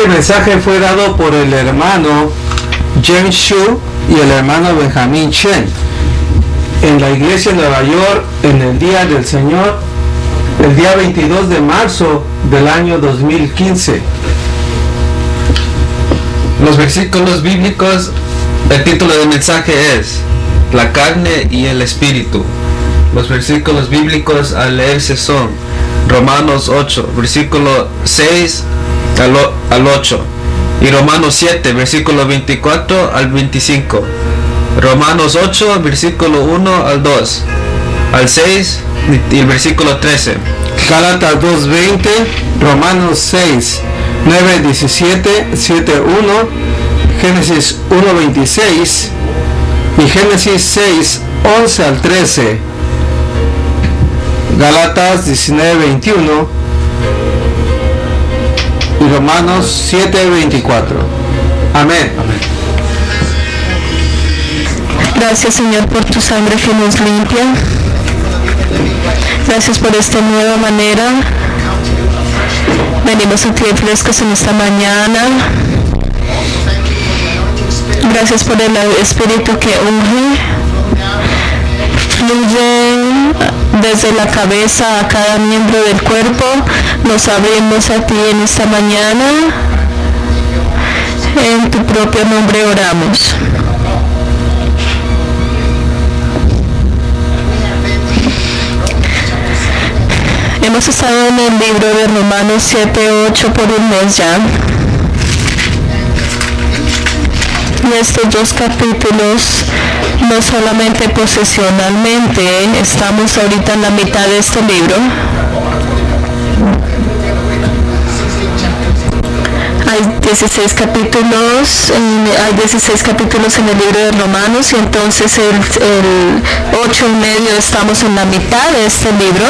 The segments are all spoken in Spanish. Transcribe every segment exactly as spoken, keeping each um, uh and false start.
Este mensaje fue dado por el hermano James Shu y el hermano Benjamin Chen en la iglesia de Nueva York en el Día del Señor, el día veintidós de marzo del año dos mil quince. Los versículos bíblicos, el título del mensaje es La carne y el espíritu. Los versículos bíblicos a leerse son Romanos ocho, versículo seis al ocho, y Romanos siete, versículo veinticuatro al veinticinco. Romanos ocho, versículo uno al dos, al seis y el versículo trece. Gálatas dos veinte, Romanos seis, nueve diecisiete, siete uno, Génesis uno veintiséis y Génesis seis once al trece. Gálatas diecinueve veintiuno y Romanos siete veinticuatro. Amén. Amén. Gracias, Señor, por tu sangre que nos limpia. Gracias por esta nueva manera. Venimos a ti frescos en esta mañana. Gracias por el Espíritu que unge, fluye desde la cabeza a cada miembro del cuerpo. Nos abrimos a ti en esta mañana. En tu propio nombre oramos. Hemos estado en el libro de Romanos siete ocho por un mes ya. Y estos dos capítulos, no solamente posesionalmente, estamos ahorita en la mitad de este libro. Hay dieciséis capítulos, hay dieciséis capítulos en el libro de Romanos, y entonces el, el ocho y medio estamos en la mitad de este libro.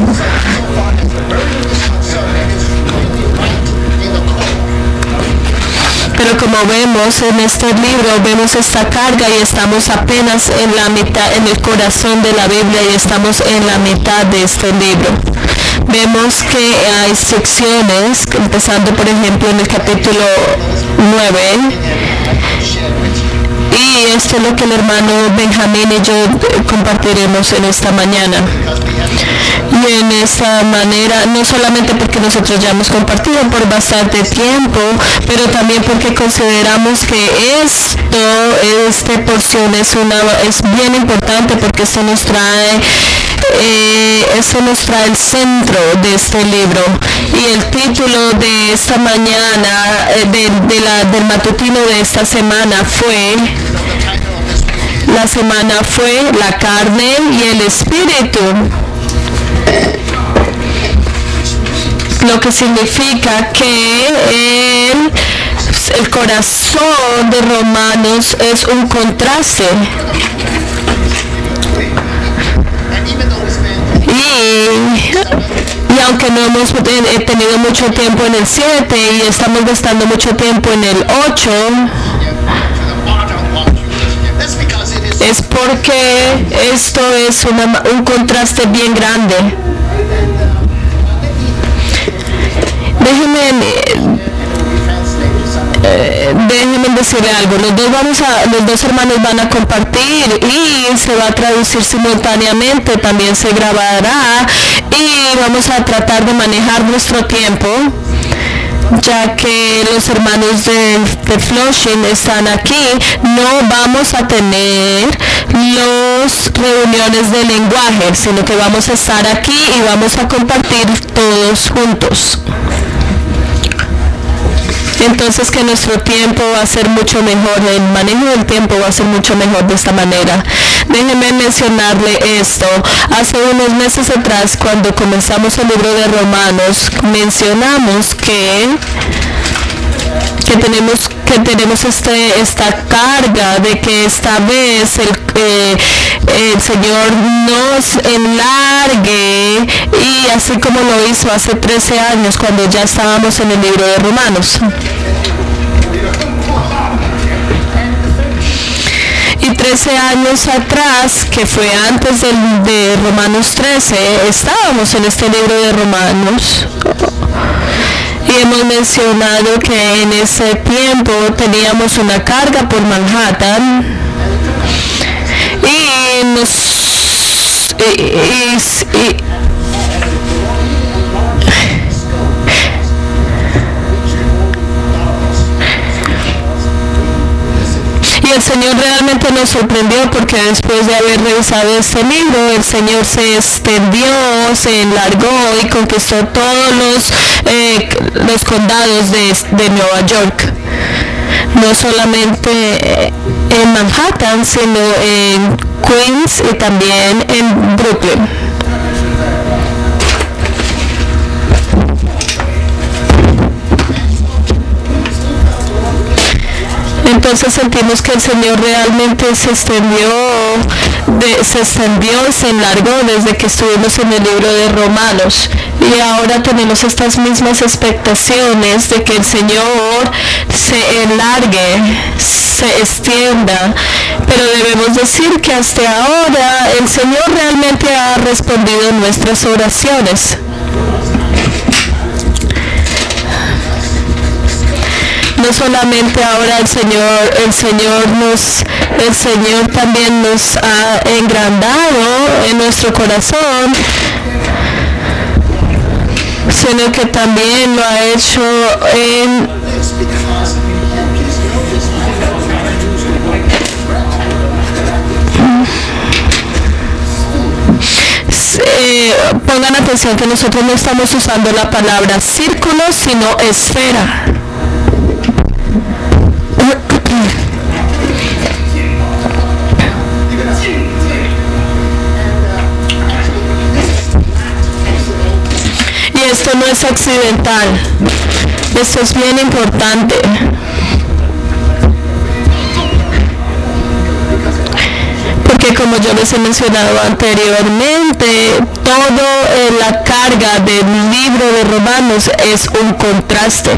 Pero como vemos en este libro, vemos esta carga y estamos apenas en la mitad, en el corazón de la Biblia, y estamos en la mitad de este libro. Vemos que hay secciones, empezando por ejemplo en el capítulo nueve, y esto es lo que el hermano Benjamín y yo compartiremos en esta mañana. Y en esta manera, no solamente porque nosotros ya hemos compartido por bastante tiempo, pero también porque consideramos que esto, esta porción es, una, es bien importante, porque esto nos trae Eh, eso nos trae el centro de este libro. Y el título de esta mañana, eh, de, de la, del matutino de esta semana fue, la semana fue la carne y el espíritu. Lo que significa que el, el corazón de Romanos es un contraste. Y, y aunque no hemos eh, tenido mucho tiempo en el siete y estamos gastando mucho tiempo en el ocho, es porque esto es una, un contraste bien grande. Déjenme eh, déjenme decirle algo. Los dos vamos a, los dos hermanos van a compartir y se va a traducir simultáneamente, también se grabará, y vamos a tratar de manejar nuestro tiempo, ya que los hermanos de, de Flushing están aquí. No vamos a tener las reuniones de lenguaje, sino que vamos a estar aquí y vamos a compartir todos juntos. Entonces que nuestro tiempo va a ser mucho mejor, el manejo del tiempo va a ser mucho mejor de esta manera. Déjenme mencionarle esto. Hace unos meses atrás, cuando comenzamos el libro de Romanos, mencionamos que que tenemos que tenemos este esta carga de que esta vez el, eh, el Señor nos enlargue, y así como lo hizo hace trece años cuando ya estábamos en el libro de Romanos. Y trece años atrás, que fue antes del, de Romanos trece, estábamos en este libro de Romanos. Y Y hemos mencionado que en ese tiempo teníamos una carga por Manhattan y nos y, y, y, Y el Señor realmente nos sorprendió porque después de haber revisado este libro, el Señor se extendió, se enlargó y conquistó todos los, eh, los condados de, de Nueva York. No solamente en Manhattan, sino en Queens y también en Brooklyn. Entonces sentimos que el Señor realmente se extendió, de, se extendió y se enlargó desde que estuvimos en el libro de Romanos. Y ahora tenemos estas mismas expectaciones de que el Señor se enlargue, se extienda. Pero debemos decir que hasta ahora el Señor realmente ha respondido nuestras oraciones. No solamente ahora el Señor, el Señor nos, el Señor también nos ha engrandado en nuestro corazón, sino que también lo ha hecho en eh, pongan atención que nosotros no estamos usando la palabra círculo, sino esfera. Y esto no es accidental, esto es bien importante. Porque como yo les he mencionado anteriormente, toda la carga del libro de Romanos es un contraste.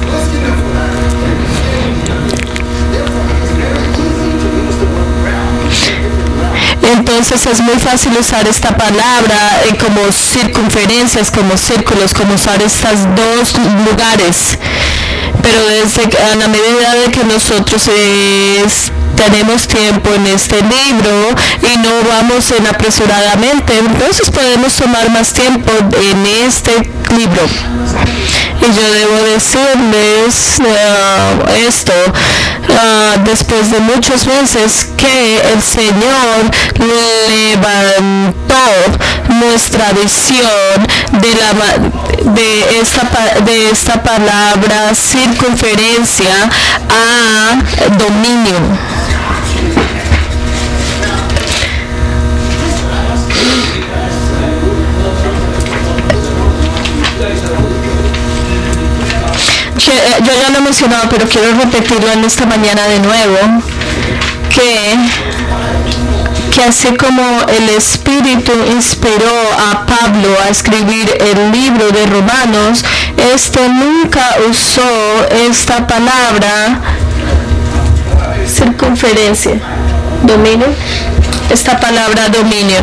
Entonces es muy fácil usar esta palabra eh, como circunferencias, como círculos, como usar estos dos lugares. Pero desde a la medida de que nosotros eh, tenemos tiempo en este libro y no vamos en apresuradamente, entonces podemos tomar más tiempo en este libro. Y yo debo decirles uh, esto, uh, después de muchos meses que el Señor levantó nuestra visión de, la, de, esta, de esta palabra circunferencia a dominio. Yo ya lo he mencionado, pero quiero repetirlo en esta mañana de nuevo, que, que así como el Espíritu inspiró a Pablo a escribir el libro de Romanos, este nunca usó esta palabra circunferencia, dominio, esta palabra dominio.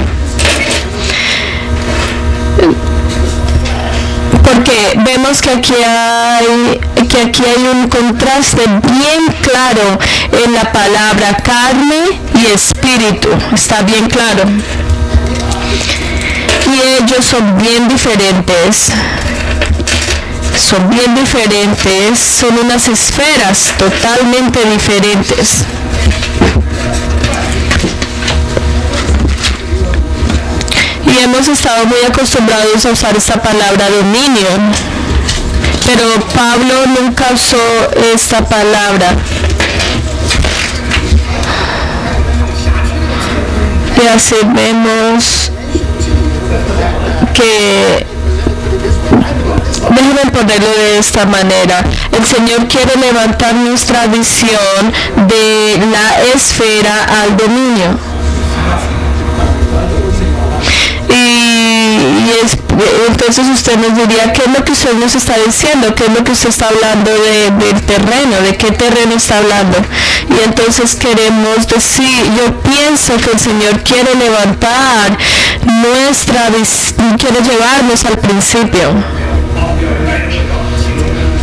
Porque vemos que aquí hay que aquí hay un contraste bien claro en la palabra carne y espíritu, está bien claro. Y ellos son bien diferentes, son bien diferentes, son unas esferas totalmente diferentes. Y hemos estado muy acostumbrados a usar esta palabra dominio, pero Pablo nunca usó esta palabra. Y así vemos que, déjenme ponerlo de esta manera, el Señor quiere levantar nuestra visión de la esfera al dominio. Y es, entonces usted nos diría, ¿qué es lo que usted nos está diciendo? ¿Qué es lo que usted está hablando de, del terreno? ¿De qué terreno está hablando? Y entonces queremos decir, yo pienso que el Señor quiere levantar nuestra, quiere llevarnos al principio.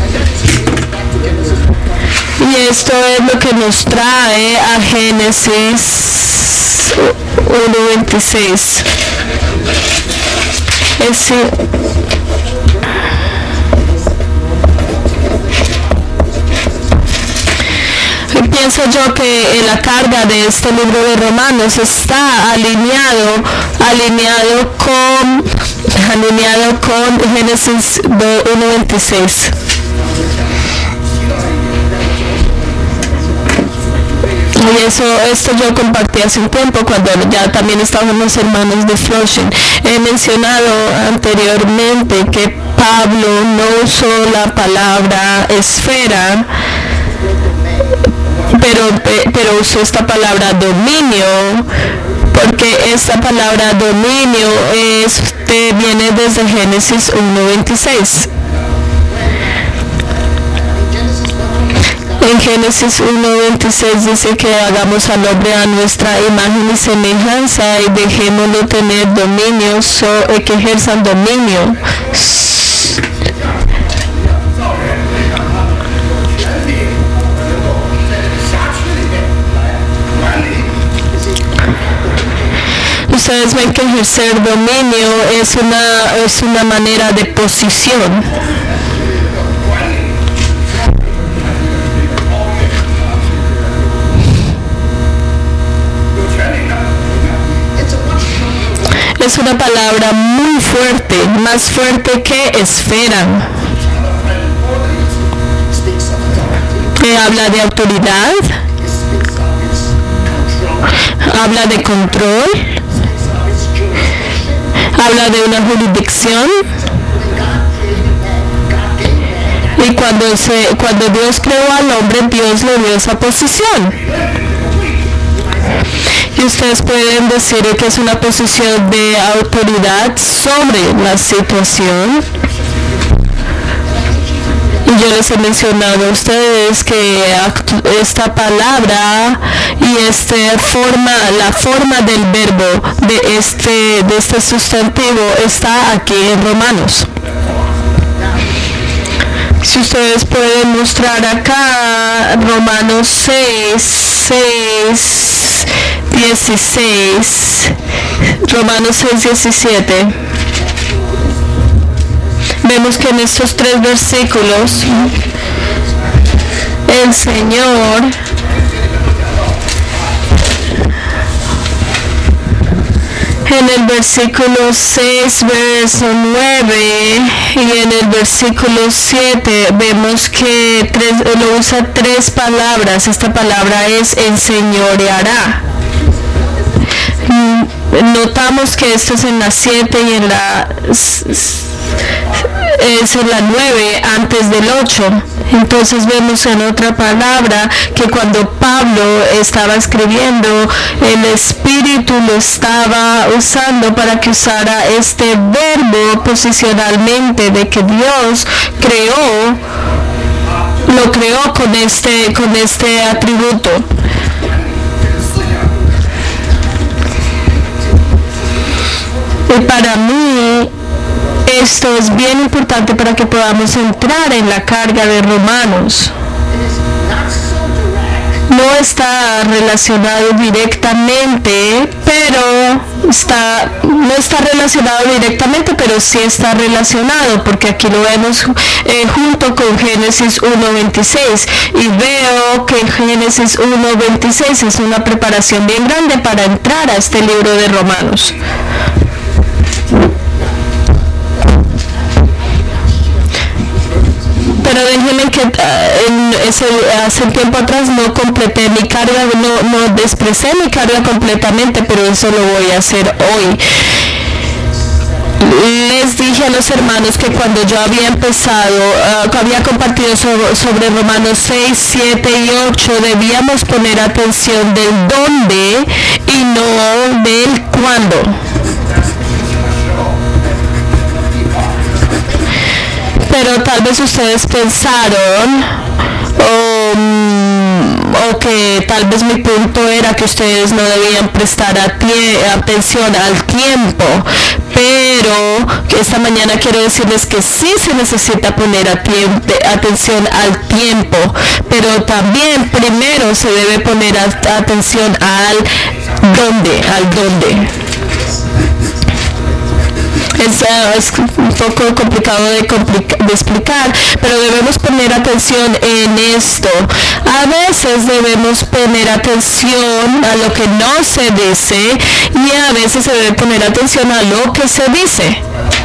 esto es lo que nos trae a Génesis uno veintiséis. Es, pienso yo que la carga de este libro de Romanos está alineado, alineado con, alineado con Génesis uno veintiséis. Y eso, esto yo compartí hace un tiempo cuando ya también estaban los hermanos de Flushing. He mencionado anteriormente que Pablo no usó la palabra esfera, pero, pero usó esta palabra dominio, porque esta palabra dominio este, viene desde Génesis uno veintiséis. En Génesis uno veintiséis dice que hagamos al hombre a nuestra imagen y semejanza y dejémoslo tener dominio, so, eh, que ejerzan dominio. Ustedes ven que ejercer dominio es una, es una manera de posición. Es una palabra muy fuerte, más fuerte que esfera. Que habla de autoridad, habla de control, habla de una jurisdicción. Y cuando, se, cuando Dios creó al hombre, Dios le dio esa posición. Y ustedes pueden decir que es una posición de autoridad sobre la situación. Y yo les he mencionado a ustedes que esta palabra y este forma, la forma del verbo de este, de este sustantivo está aquí en Romanos. Si ustedes pueden mostrar acá Romanos seis, seis, dieciséis, Romanos seis, diecisiete. Vemos que en estos tres versículos el Señor en el versículo seis, verso nueve y en el versículo siete vemos que tres, lo usa tres palabras. Esta palabra es enseñoreará. Notamos que esto es en la siete y en la es en la nueve antes del ocho. Entonces vemos en otra palabra que cuando Pablo estaba escribiendo, el Espíritu lo estaba usando para que usara este verbo posicionalmente de que Dios creó, lo creó con este, con este atributo. Y para mí esto es bien importante para que podamos entrar en la carga de Romanos. No está relacionado directamente, pero está, no está relacionado directamente, pero sí está relacionado, porque aquí lo vemos eh, junto con Génesis uno veintiséis, y veo que Génesis uno veintiséis es una preparación bien grande para entrar a este libro de Romanos. Pero déjenme que uh, en ese, hace un tiempo atrás no completé mi carga, no, no desprecé mi carga completamente, pero eso lo voy a hacer hoy. Les dije a los hermanos que cuando yo había empezado, uh, había compartido sobre, sobre Romanos seis, siete y ocho, debíamos poner atención del dónde y no del cuándo. Pero tal vez ustedes pensaron um, o que tal vez mi punto era que ustedes no debían prestar atención al tiempo, pero que esta mañana quiero decirles que sí se necesita poner a atención al tiempo, pero pero también primero se debe poner a- atención al dónde, al dónde. Es, uh, es un poco complicado de, complica- de explicar, pero debemos poner atención en esto. A veces debemos poner atención a lo que no se dice y a veces se debe poner atención a lo que se dice.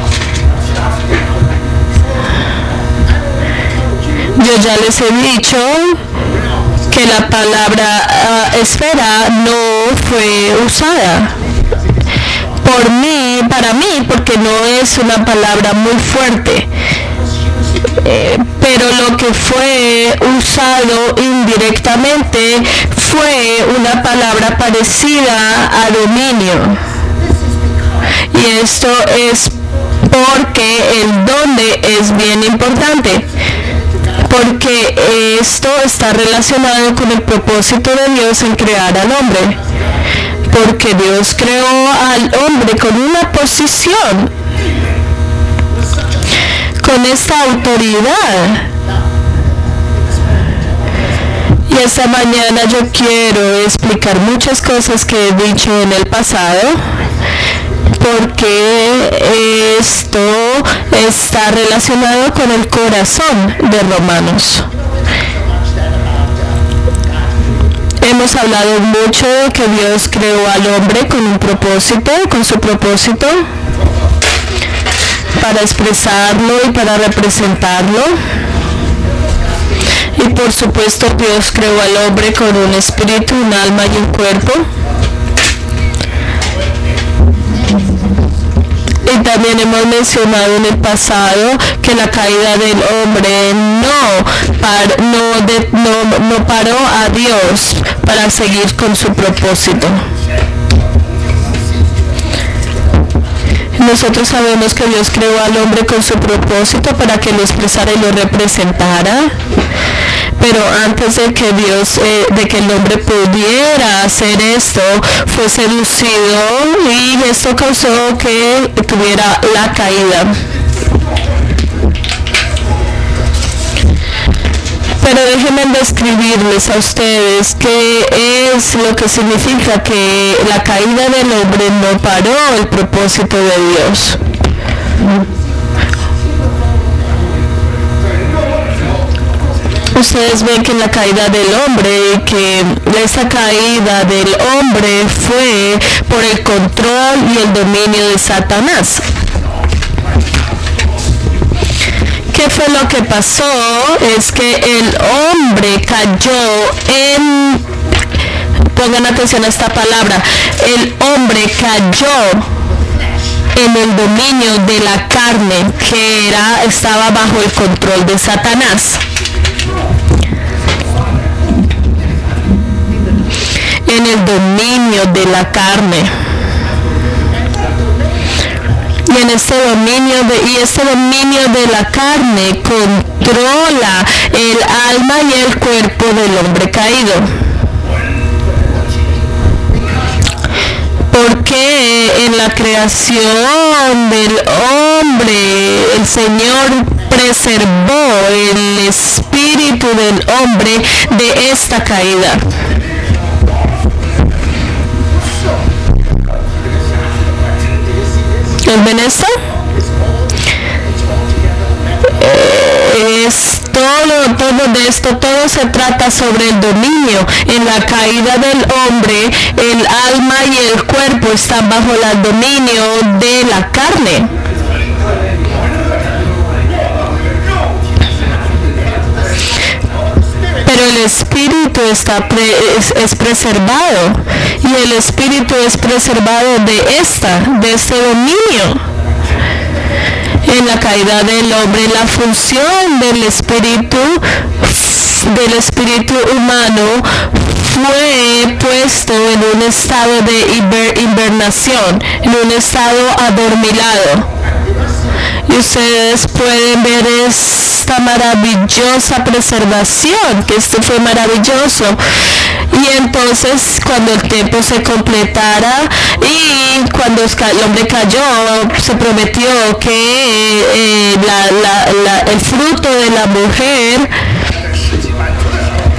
Yo ya les he dicho que la palabra uh, esfera no fue usada por mí, para mí, porque no es una palabra muy fuerte, eh, pero lo que fue usado indirectamente fue una palabra parecida a dominio, y esto es porque el dónde es bien importante, porque esto está relacionado con el propósito de Dios en crear al hombre. Porque Dios creó al hombre con una posición, con esta autoridad. Y esta mañana yo quiero explicar muchas cosas que he dicho en el pasado, porque esto está relacionado con el corazón de Romanos. Hemos hablado mucho de que Dios creó al hombre con un propósito, con su propósito, para expresarlo y para representarlo. Y por supuesto Dios creó al hombre con un espíritu, un alma y un cuerpo. Y también hemos mencionado en el pasado que la caída del hombre no, par, no, de, no, no paró a Dios para seguir con su propósito. Nosotros sabemos que Dios creó al hombre con su propósito para que lo expresara y lo representara. Pero antes de que Dios, eh, de que el hombre pudiera hacer esto, fue seducido y esto causó que tuviera la caída. Pero déjenme describirles a ustedes qué es lo que significa que la caída del hombre no paró el propósito de Dios. Ustedes ven que la caída del hombre, que esa caída del hombre fue por el control y el dominio de Satanás. ¿Qué fue lo que pasó? Es que el hombre cayó en, pongan atención a esta palabra, el hombre cayó en el dominio de la carne, que era, estaba bajo el control de Satanás. En el dominio de la carne. Y en este dominio de, y este dominio de la carne controla el alma y el cuerpo del hombre caído. Porque en la creación del hombre el Señor preservó el espíritu del hombre de esta caída. ¿Ven esto? Es todo, todo de esto, todo se trata sobre el dominio. En la caída del hombre, el alma y el cuerpo están bajo el dominio de la carne. Pero el espíritu está pre, es, es preservado, y el espíritu es preservado de esta, de este dominio. En la caída del hombre, la función del espíritu, del espíritu humano fue puesto en un estado de hiber, hibernación, en un estado adormilado. Y ustedes pueden ver esta maravillosa preservación, que esto fue maravilloso. Y entonces cuando el tiempo se completara y cuando el hombre cayó, se prometió que eh, la, la, la, el fruto de la mujer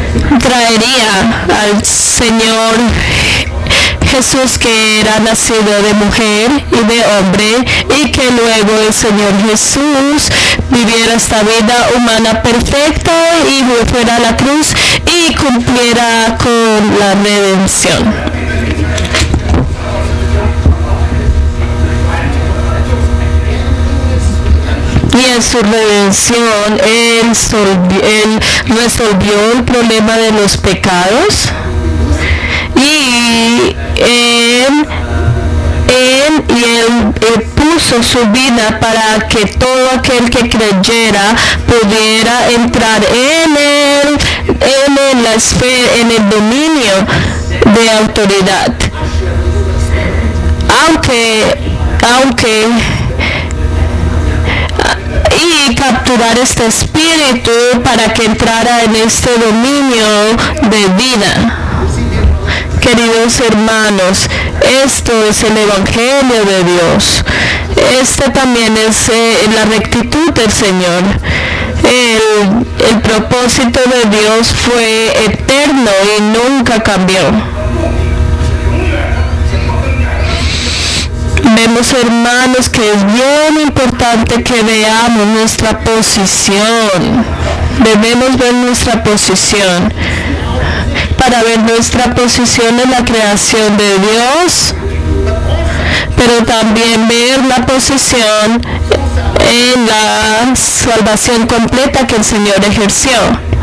traería al Señor Jesús, que era nacido de mujer y de hombre, y que luego el Señor Jesús viviera esta vida humana perfecta y fuera a la cruz y cumpliera con la redención. Y en su redención él, solvi- él resolvió el problema de los pecados, y él, él, y él, él puso su vida para que todo aquel que creyera pudiera entrar en él, en la esfera, en el dominio de autoridad. Aunque, aunque y capturar este espíritu para que entrara en este dominio de vida. Queridos hermanos, esto es el Evangelio de Dios. Este también es eh, la rectitud del Señor. El, el propósito de Dios fue eterno y nunca cambió. Vemos, hermanos, que es bien importante que veamos nuestra posición. Debemos ver nuestra posición. Para ver nuestra posición en la creación de Dios, pero también ver la posición en la salvación completa que el Señor ejerció.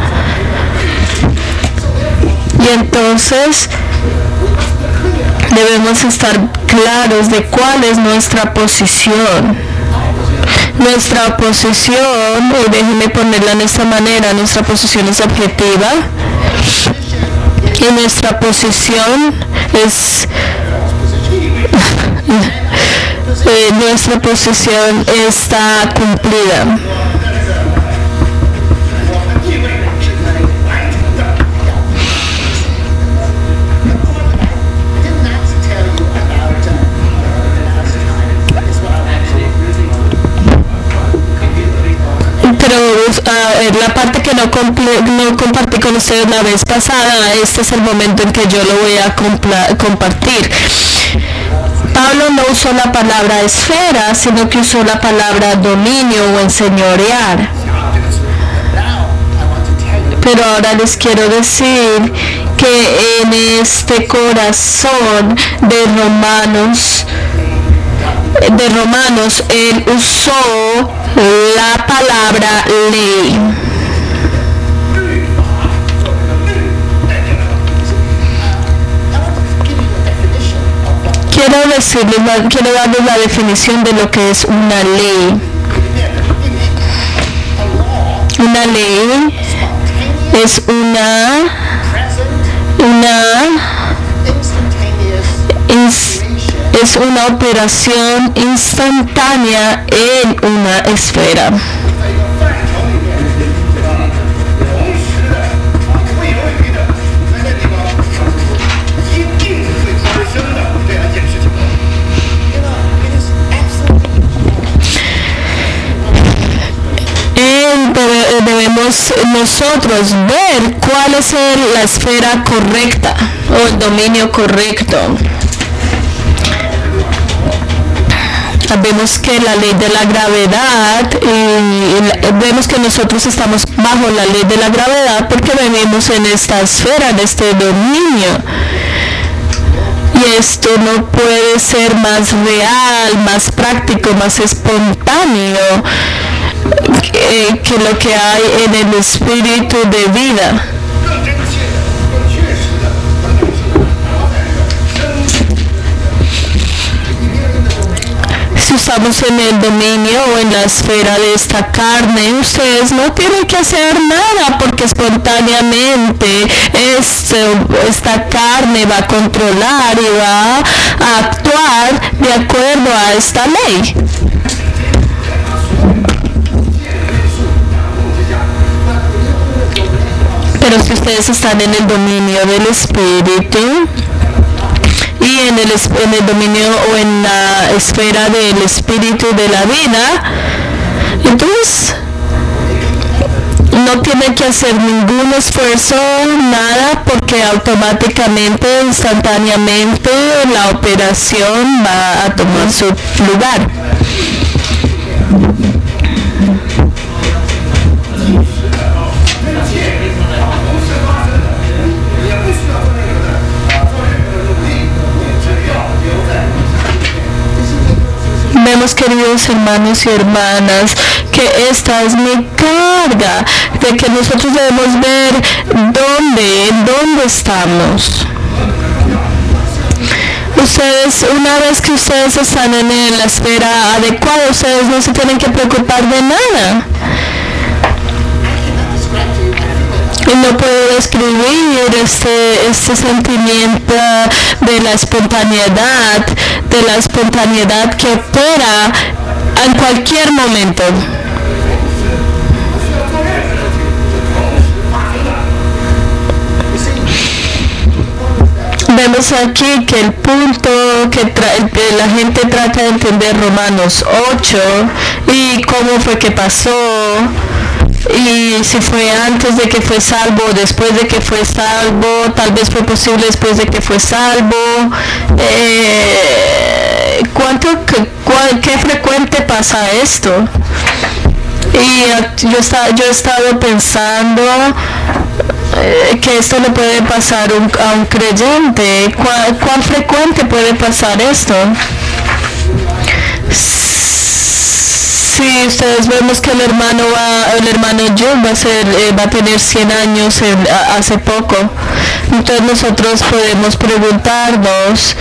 Y entonces debemos estar claros de cuál es nuestra posición. Nuestra posición, y déjenme ponerla en esta manera, nuestra posición es objetiva. Y nuestra posición es eh, nuestra posición está cumplida. Pero uh, la parte que no, no compartí con ustedes la vez pasada, este es el momento en que yo lo voy a compartir. Pablo no usó la palabra esfera, sino que usó la palabra dominio o enseñorear. Pero ahora les quiero decir que en este corazón de Romanos, de Romanos, él usó la palabra ley. Quiero decirles, quiero darles la definición de lo que es una ley. Una ley es una, una, es, es una operación instantánea en una esfera. Debemos nosotros ver cuál es el, la esfera correcta o el dominio correcto. Vemos que la ley de la gravedad, y, y vemos que nosotros estamos bajo la ley de la gravedad porque vivimos en esta esfera, en este dominio. Y esto no puede ser más real, más práctico, más espontáneo que, que lo que hay en el espíritu de vida. Si estamos en el dominio o en la esfera de esta carne, ustedes no tienen que hacer nada porque espontáneamente este, esta carne va a controlar y va a actuar de acuerdo a esta ley. Pero si ustedes están en el dominio del espíritu y en el, en el dominio o en la esfera del espíritu de la vida, entonces no tiene que hacer ningún esfuerzo, nada, porque automáticamente, instantáneamente, la operación va a tomar su lugar. Vemos, queridos hermanos y hermanas, que esta es mi carga, de que nosotros debemos ver dónde, dónde estamos. Ustedes, una vez que ustedes están en la esfera adecuada, ustedes no se tienen que preocupar de nada. Y no puedo describir este, este sentimiento de la espontaneidad, de la espontaneidad que opera en cualquier momento. Vemos aquí que el punto que, que la gente trata de entender Romanos ocho y cómo fue que pasó, y si fue antes de que fue salvo, después de que fue salvo, tal vez fue posible después de que fue salvo, eh, ¿cuánto, qué, cuál, qué frecuente pasa esto? Y yo, está, yo he estado pensando eh, que esto le puede pasar un, a un creyente. ¿Cuán, ¿Cuán frecuente puede pasar esto? Sí, ustedes vemos que el hermano va, el hermano John va a ser, eh, va a tener cien años en, a, hace poco. Entonces nosotros podemos preguntarnos,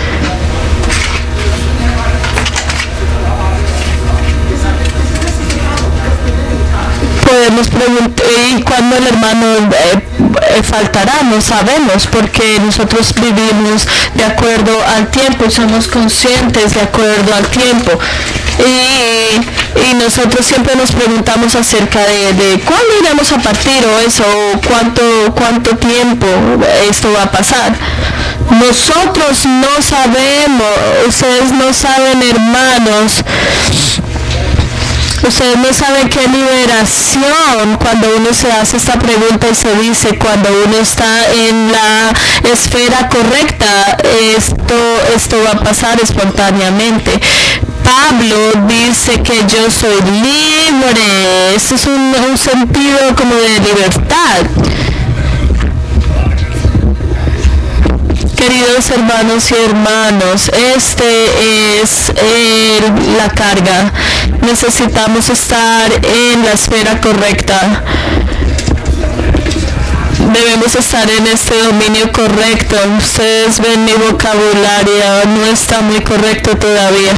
podemos preguntar, ¿y cuándo el hermano eh, eh, faltará? No sabemos, porque nosotros vivimos de acuerdo al tiempo, somos conscientes de acuerdo al tiempo. Y, y nosotros siempre nos preguntamos acerca de, de cuándo iremos a partir o eso, o cuánto, cuánto tiempo esto va a pasar. Nosotros no sabemos, ustedes no saben, hermanos. Ustedes no saben qué liberación cuando uno se hace esta pregunta y se dice, cuando uno está en la esfera correcta, esto, esto va a pasar espontáneamente. Pablo dice que yo soy libre. Este es un, un sentido como de libertad. Queridos hermanos y hermanos, este es el, la carga. Necesitamos estar en la esfera correcta. Debemos estar en este dominio correcto. Ustedes ven mi vocabulario, no está muy correcto todavía.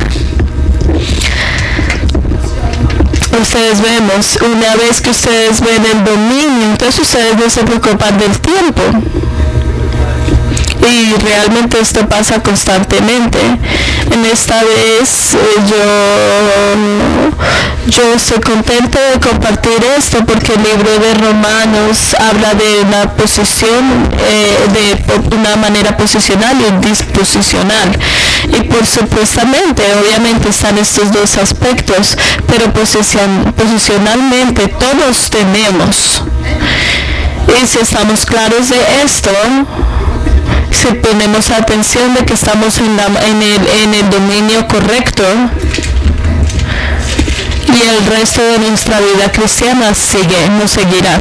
Ustedes vemos, una vez que ustedes ven el dominio, entonces ustedes no se preocupan del tiempo. Y realmente esto pasa constantemente. En esta vez eh, yo, yo estoy contento de compartir esto porque el libro de Romanos habla de una posición, eh, de una manera posicional y disposicional. Y por supuestamente, obviamente están estos dos aspectos, pero posición, posicionalmente todos tenemos. Y si estamos claros de esto, si ponemos atención de que estamos en, la, en, el, en el dominio correcto, y el resto de nuestra vida cristiana sigue, nos seguirá.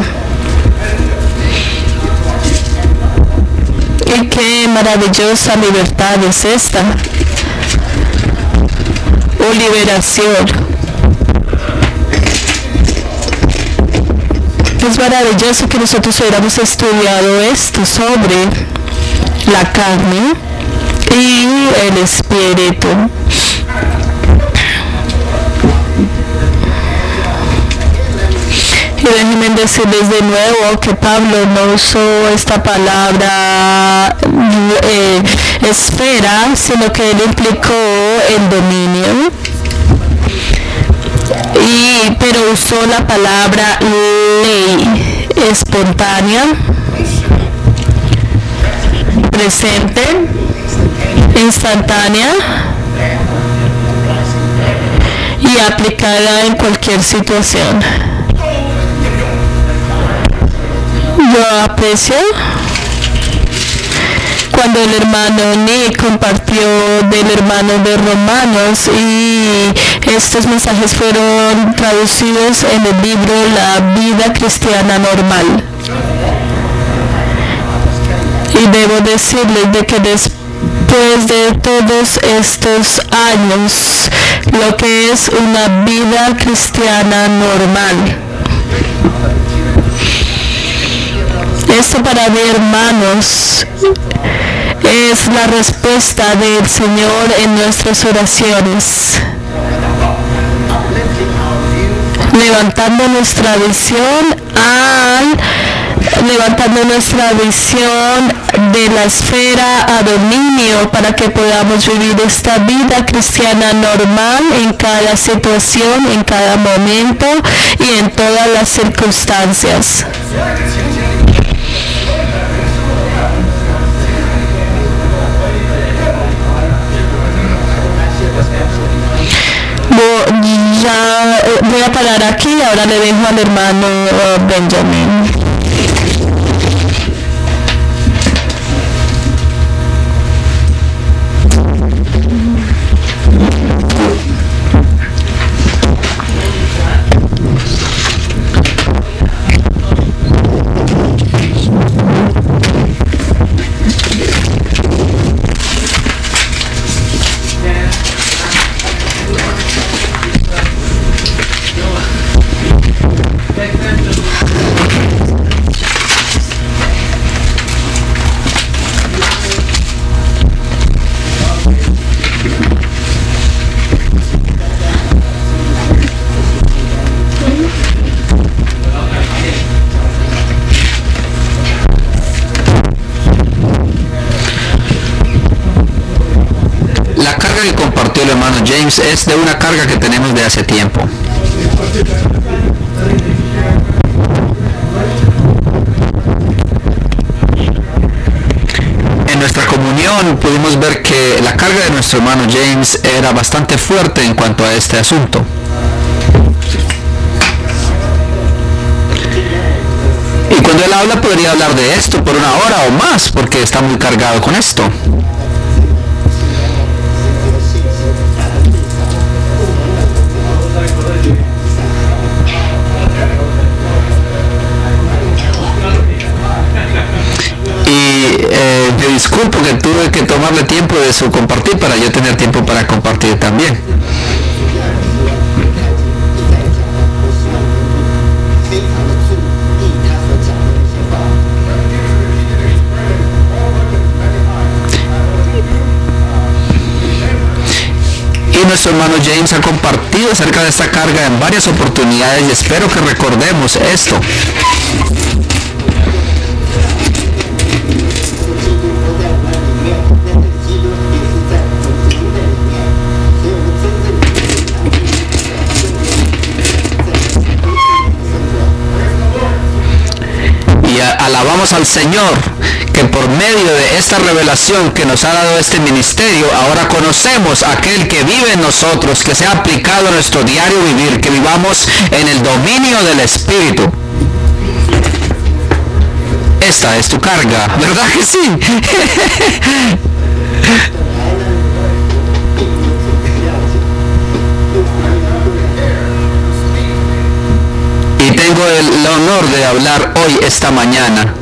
Y qué maravillosa libertad es esta, o liberación. Es maravilloso que nosotros hubiéramos estudiado esto sobre la carne y el espíritu. Y déjenme decirles de nuevo que Pablo no usó esta palabra eh, esfera, sino que él implicó el dominio. Y, pero usó la palabra ley espontánea, presente, instantánea y aplicada en cualquier situación. Yo aprecio cuando el hermano Nick compartió del hermano de Romanos, y estos mensajes fueron traducidos en el libro La Vida Cristiana Normal. Y debo decirles de que después de todos estos años, lo que es una vida cristiana normal, esto para mí, hermanos, es la respuesta del Señor en nuestras oraciones, levantando nuestra visión al levantando nuestra visión de la esfera a dominio, para que podamos vivir esta vida cristiana normal en cada situación, en cada momento y en todas las circunstancias. Ya voy a parar aquí, ahora le dejo al hermano uh, Benjamin. Que compartió el hermano James es de una carga que tenemos de hace tiempo. En nuestra comunión pudimos ver que la carga de nuestro hermano James era bastante fuerte en cuanto a este asunto. Y cuando él habla, podría hablar de esto por una hora o más, porque está muy cargado con esto. Eh, me disculpo que tuve que tomarle tiempo de su compartir para yo tener tiempo para compartir también. Y nuestro hermano James ha compartido acerca de esta carga en varias oportunidades, y espero que recordemos esto. Alabamos al Señor que por medio de esta revelación que nos ha dado este ministerio, ahora conocemos a aquel que vive en nosotros, que se ha aplicado a nuestro diario vivir, que vivamos en el dominio del Espíritu. Esta es tu carga, ¿verdad que sí? Y tengo el, el honor de hablar hoy, esta mañana,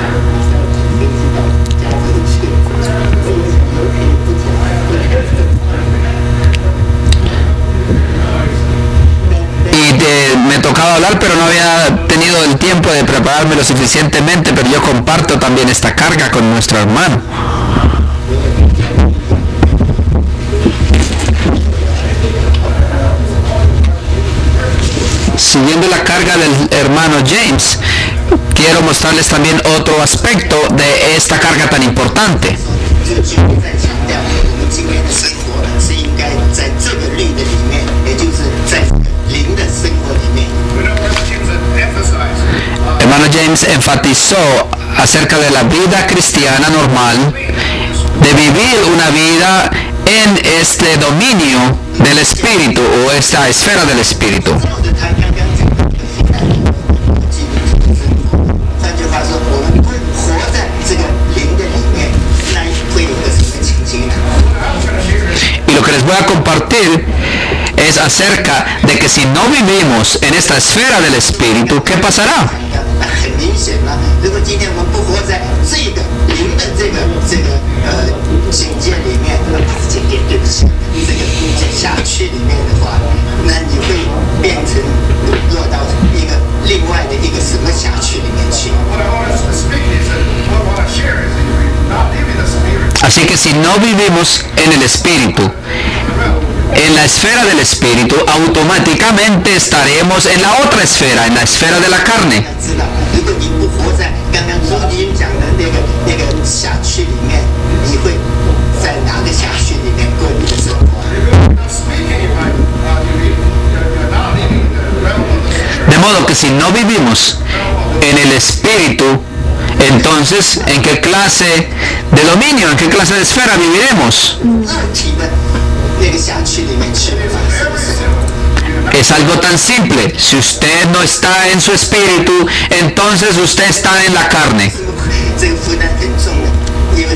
y de, me tocaba hablar, pero no había tenido el tiempo de prepararme lo suficientemente, pero yo comparto también esta carga con nuestro hermano. Siguiendo la carga del hermano James, quiero mostrarles también otro aspecto de esta carga tan importante. Hermano James enfatizó acerca de la vida cristiana normal, de vivir una vida en este dominio del Espíritu o esta esfera del Espíritu. compartir es acerca de que si no vivimos en esta esfera del Espíritu, ¿qué pasará? 很明显了，如果今天我们不活在这个灵的这个这个呃境界里面，呃不是境界，对不起，这个这辖区里面的话，那你会变成落到一个另外的一个什么辖区里面去？ Así que si no vivimos en el Espíritu, en la esfera del Espíritu, automáticamente estaremos en la otra esfera, en la esfera de la carne. 知道，如果你不活在刚刚朱军讲的那个那个辖区里面，你会在哪个辖区里面过你的生活？ De modo que si no vivimos en el Espíritu, entonces, ¿en qué clase de dominio, en qué clase de esfera viviremos? 肉体的那个辖区里面去发生的事。 Es algo tan simple. Si usted no está en su espíritu, entonces usted está en la carne. 这个负担很重的，因为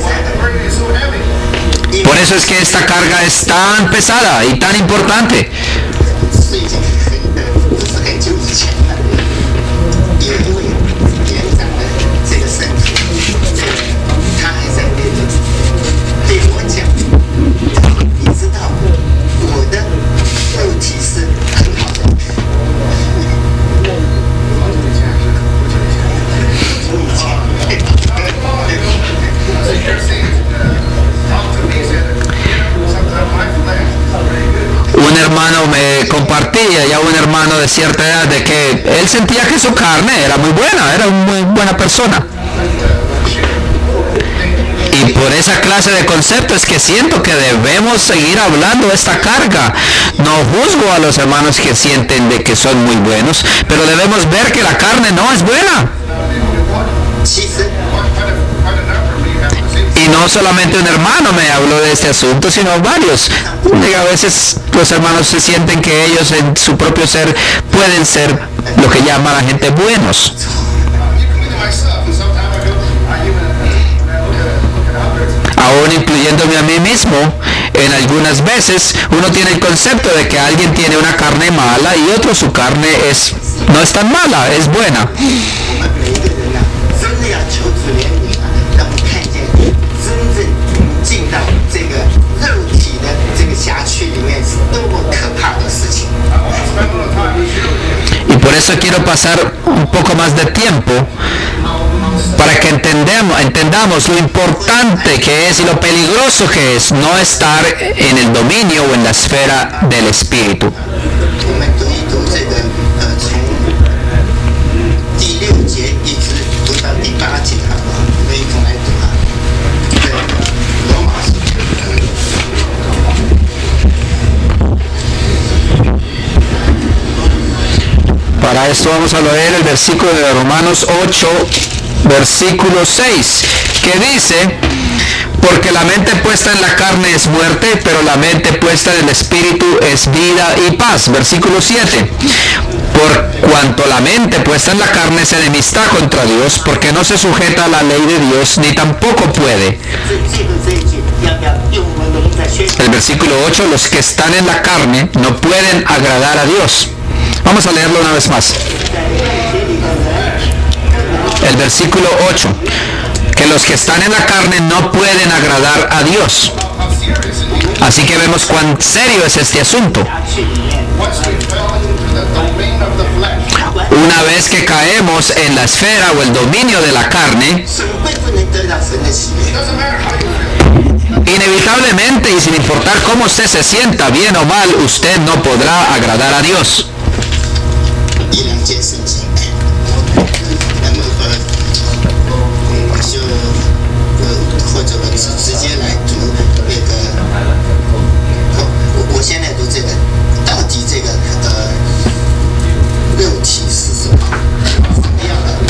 在 Por eso es que esta carga es tan pesada y tan importante. 是已经很呃不是很久以前了，有一位年长的这个神父，他还在那里对我讲，你知道我的肉体是很好的。 Un hermano me compartía, ya un hermano de cierta edad, de que él sentía que su carne era muy buena, era una muy buena persona. Y por esa clase de conceptos que siento que debemos seguir hablando esta carga. No juzgo a los hermanos que sienten de que son muy buenos, pero debemos ver que la carne no es buena. 其实 Y no solamente un hermano me habló de este asunto, sino varios. Y a veces los hermanos se sienten que ellos en su propio ser pueden ser lo que llama la gente buenos. Aún incluyéndome a mí mismo, en algunas veces uno tiene el concepto de que alguien tiene una carne mala y otro su carne es no es tan mala, es buena. 我们每一个人呐，真的要求主怜悯啊，让我们看见真正进到这个肉体的这个辖区里面是多么可怕的事情。 Y por eso quiero pasar un poco más de tiempo para que entendamos, entendamos lo importante que es y lo peligroso que es no estar en el dominio o en la esfera del Espíritu. 我们读一读这个呃，从第六节一直读到第八节好不好？我们一同来读啊。这个罗马书。 Para esto vamos a leer el versículo de Romanos ocho, versículo seis, que dice, porque la mente puesta en la carne es muerte, pero la mente puesta en el Espíritu es vida y paz. Versículo siete, por cuanto la mente puesta en la carne es enemistad contra Dios, porque no se sujeta a la ley de Dios, ni tampoco puede. 最最后这一句要不要用我们龙在宣讲？ El versículo ocho, los que están en la carne no pueden agradar a Dios. Vamos a leerlo una vez más. El versículo ocho, que los que están en la carne no pueden agradar a Dios. Así que vemos cuán serio es este asunto. Una vez que caemos en la esfera o el dominio de la carne, 神会不能得到神的喜悦。 inevitablemente y sin importar cómo usted se sienta, bien o mal, usted no podrá agradar a Dios. 一两件事情，那么呃，我就呃或者我直直接来读那个，我我我先来读这个，到底这个呃肉体是什么？什么样的？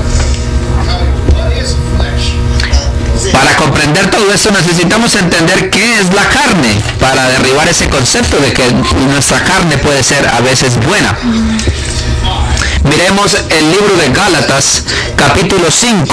Para comprender todo esto necesitamos entender qué es la carne para derribar ese concepto de que nuestra carne puede ser a veces buena. Miremos el libro de Gálatas, capítulo cinco,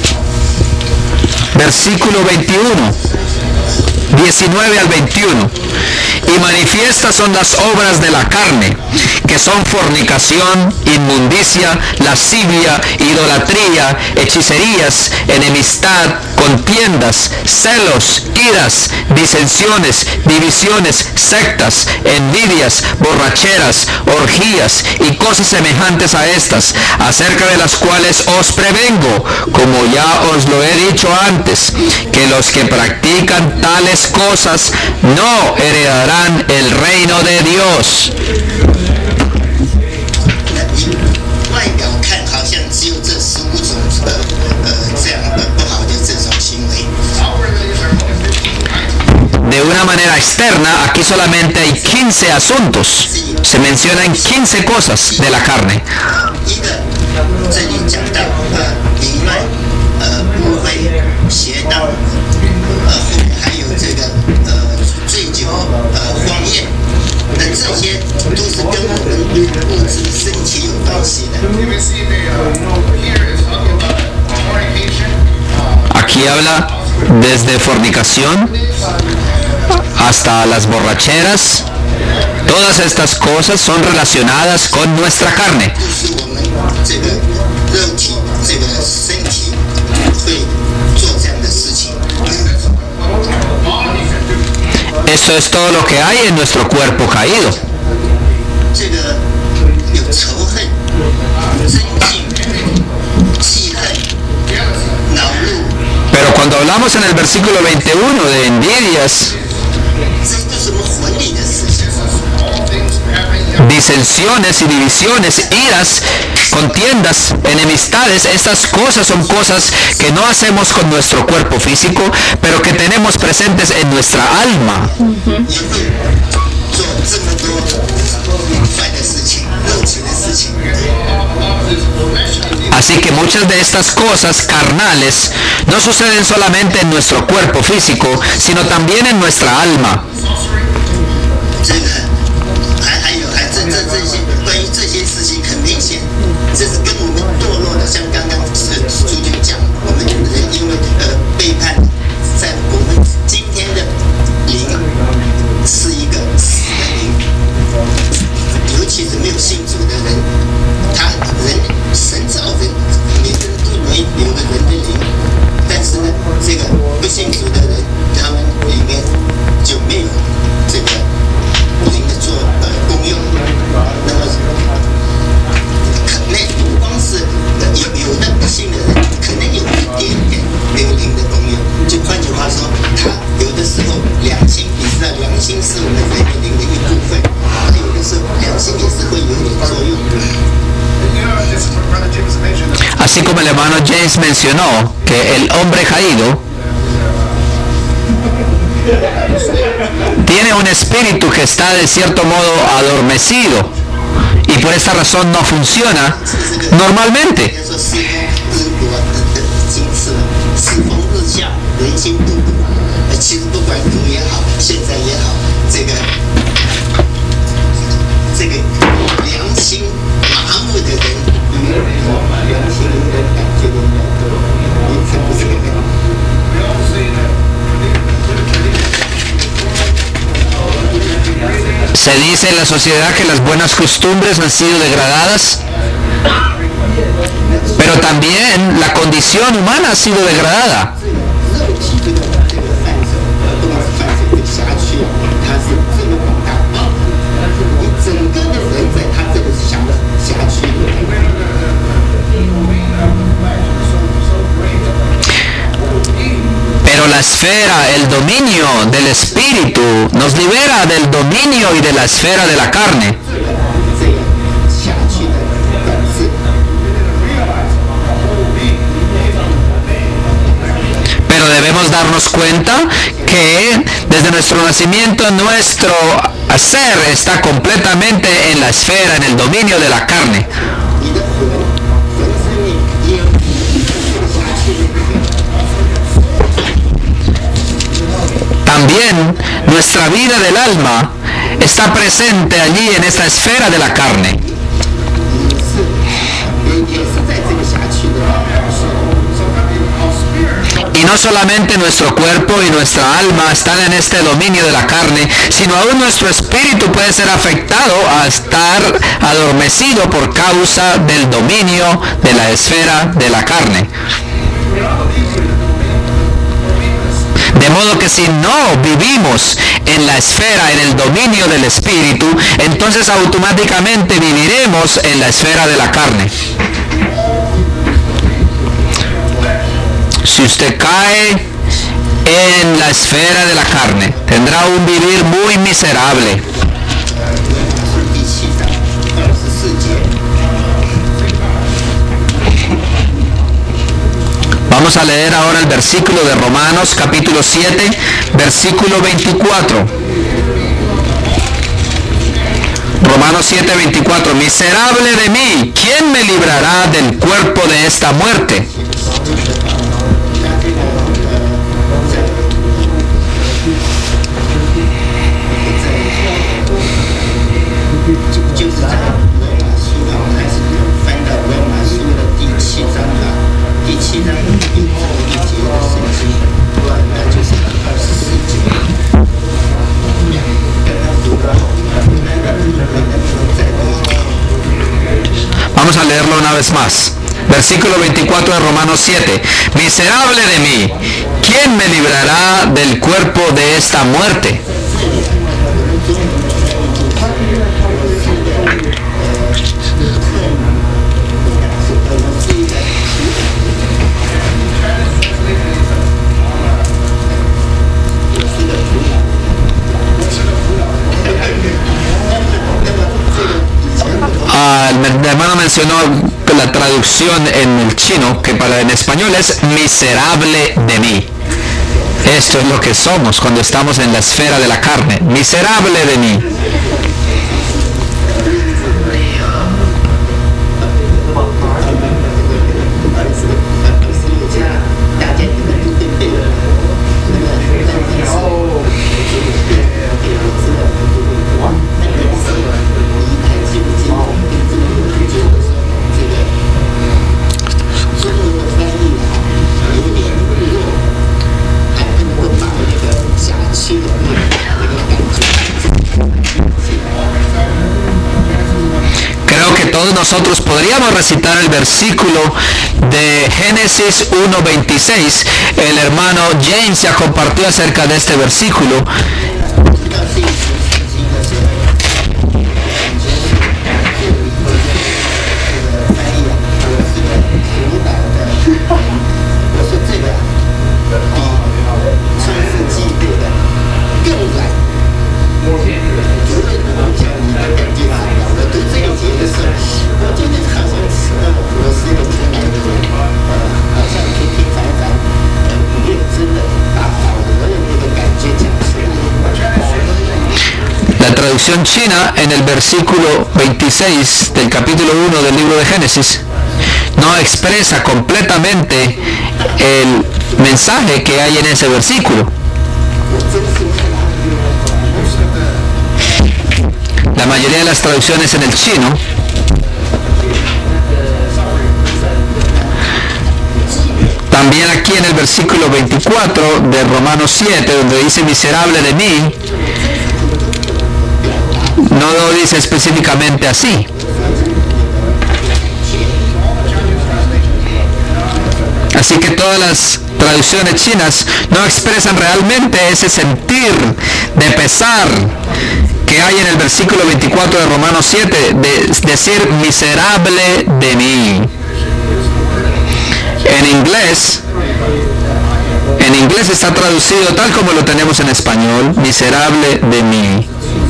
versículo veintiuno, diecinueve al veintiuno. Y manifiestas son las obras de la carne, que son fornicación, inmundicia, lascivia, idolatría, hechicerías, enemistad, contiendas, celos, iras, disensiones, divisiones, sectas, envidias, borracheras, orgías y cosas semejantes a estas, acerca de las cuales os prevengo, como ya os lo he dicho antes, que los que practican tales cosas no heredarán el reino de Dios. 外表看好像只有这十五种呃呃这样的不好的这种行为。 De una manera externa, aquí solamente hay quince asuntos. Se mencionan quince cosas de la carne. 一个这里讲到呃淫乱、呃污秽、邪荡，呃后面还有这个呃醉酒、呃荒宴，那这些都是跟我们物质身体有关系的。 Aquí habla desde fornicación hasta las borracheras. Todas estas cosas son relacionadas con nuestra carne. 就是我们这个肉体、这个身体会做这样的事情。 Esto es todo lo que hay en nuestro cuerpo caído. 这个有仇恨、憎恨、记恨、恼怒， Pero cuando hablamos en el versículo veintiuno de envidias, 这都是我们魂里的事情。 disensiones y divisiones, iras, contiendas, enemistades, estas cosas son cosas que no hacemos con nuestro cuerpo físico, pero que tenemos presentes en nuestra alma. 也会做这么多坏的事情、肉体的事情。 Así que muchas de estas cosas carnales no suceden solamente en nuestro cuerpo físico, sino también en nuestra alma. 这个还还有还这这这些关于这些事情很明显，这是跟我们堕落的，像刚刚呃主就讲，我们人因为呃背叛，在我们今天的灵是一个死的灵，尤其是没有信主的人，他人神造人，每个人都没有个人的灵，但是呢，这个不信主的人，他们里面就没有这个灵的做呃功用。那么可能不光是有有的不信的人，可能有一点点没有灵的功用。就换句话说，他有的时候良心，你知道良心是我们人的灵的一部分，他有的时候良心也是会有点作用。 Así como el hermano James mencionó que el hombre caído tiene un espíritu que está de cierto modo adormecido y por esta razón no funciona normalmente. 说世风日多的今世世风日下，人心不古。呃，其实不管古也好，现在也好，这个这个良心麻木的人，良心的感觉都比较多，因此不是很。 Se dice en la sociedad que las buenas costumbres han sido degradadas, pero también la condición humana ha sido degradada. 肉体这个这个范畴，不管是范畴的辖区，它是这么广大，你整个的人在它这个辖辖区里面。 Pero la esfera, el dominio del espíritu nos libera del dominio y de la esfera de la carne. Pero debemos darnos cuenta que desde nuestro nacimiento nuestro ser está completamente en la esfera, en el dominio de la carne. También nuestra vida del alma está presente allí en esta esfera de la carne. Y Y no solamente nuestro cuerpo y nuestra alma están en este dominio de la carne, sino aún nuestro espíritu puede ser afectado a estar adormecido por causa del dominio de la esfera de la carne. De modo que si no vivimos en la esfera, en el dominio del espíritu, entonces automáticamente viviremos en la esfera de la carne. Si usted cae en la esfera de la carne, tendrá un vivir muy miserable. Vamos a leer ahora el versículo de Romanos capítulo siete, versículo veinticuatro. Romanos siete, veinticuatro. Miserable de mí, ¿quién me librará del cuerpo de esta muerte? Vamos a leerlo una vez más. Versículo veinticuatro de Romanos siete. Miserable de mí, ¿quién me librará del cuerpo de esta muerte? Ah, el hermano mencionó la traducción en el chino, que para en español es miserable de mí. Esto es lo que somos cuando estamos en la esfera de la carne. Miserable de mí. Todos nosotros podríamos recitar el versículo de Génesis uno veintiséis. El hermano James ya compartió acerca de este versículo. La traducción china en el versículo veintiséis del capítulo uno del libro de Génesis no expresa completamente el mensaje que hay en ese versículo. La mayoría de las traducciones en el chino también aquí en el versículo veinticuatro de Romanos siete, donde dice miserable de mí, no lo dice específicamente así. Así que todas las traducciones chinas no expresan realmente ese sentir de pesar que hay en el versículo veinticuatro de Romanos siete, de decir miserable de mí. En inglés, en inglés está traducido tal como lo tenemos en español, miserable de mí.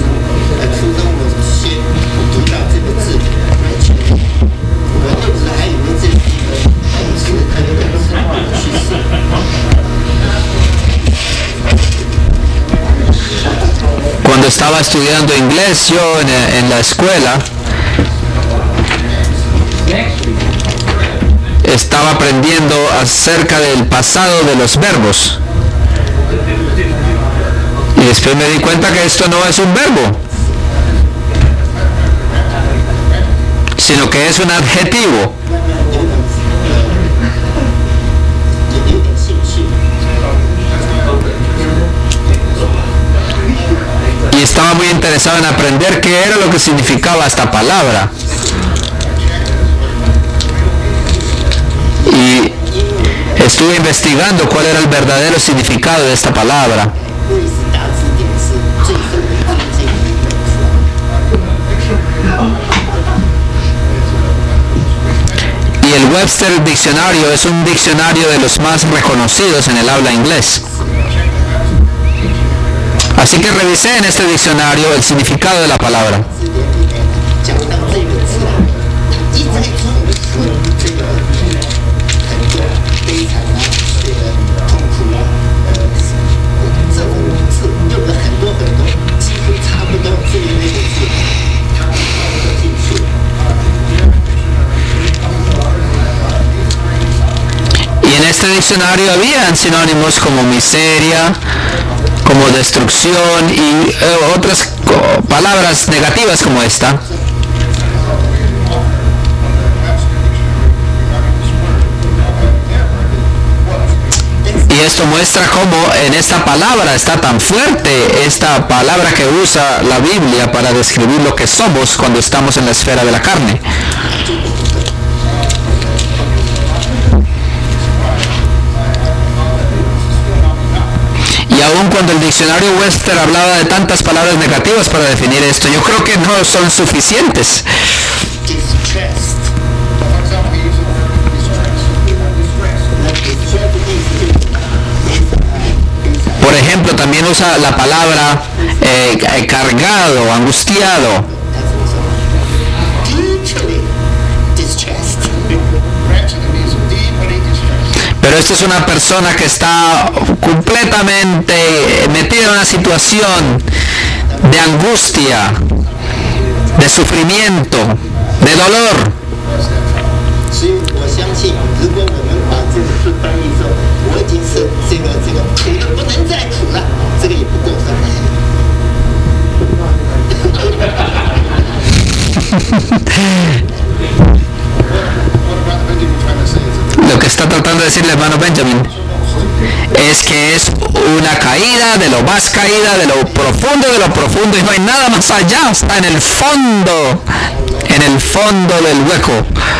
Cuando estaba estudiando inglés yo en, en la escuela, estaba aprendiendo acerca del pasado de los verbos. Y después me di cuenta que esto no es un verbo, sino que es un adjetivo. interesado en aprender qué era lo que significaba esta palabra. Y estuve investigando cuál era el verdadero significado de esta palabra. Y el Webster Diccionario es un diccionario de los más reconocidos en el habla inglés. Así que revisé en este diccionario el significado de la palabra. Y en este diccionario habían sinónimos como miseria, como destrucción y eh, otras co- palabras negativas como esta. Y esto muestra cómo en esta palabra está tan fuerte esta palabra que usa la Biblia para describir lo que somos cuando estamos en la esfera de la carne. Y aun cuando el diccionario Webster hablaba de tantas palabras negativas para definir esto, yo creo que no son suficientes. Por ejemplo, también usa la palabra eh, cargado, angustiado. Pero esta es una persona que está completamente metida en una situación de angustia, de sufrimiento, de dolor. Lo que está tratando de decir el hermano Benjamin es que es una caída de lo más caída, de lo profundo de lo profundo, y no hay nada más allá, está en el fondo, en el fondo del hueco.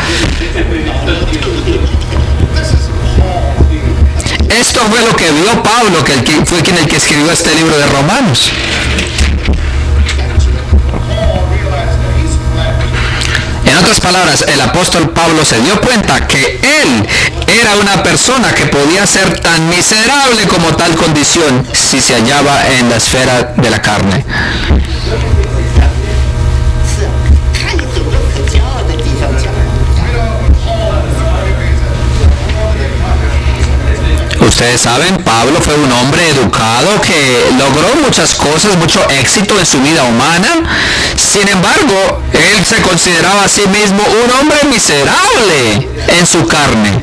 Esto fue lo que vio Pablo, que, el que fue quien el que escribió este libro de Romanos. En otras palabras, el apóstol Pablo se dio cuenta que él era una persona que podía ser tan miserable como tal condición si se hallaba en la esfera de la carne. Ustedes saben, Pablo fue un hombre educado que logró muchas cosas, mucho éxito en su vida humana. Sin embargo, él se consideraba a sí mismo un hombre miserable en su carne.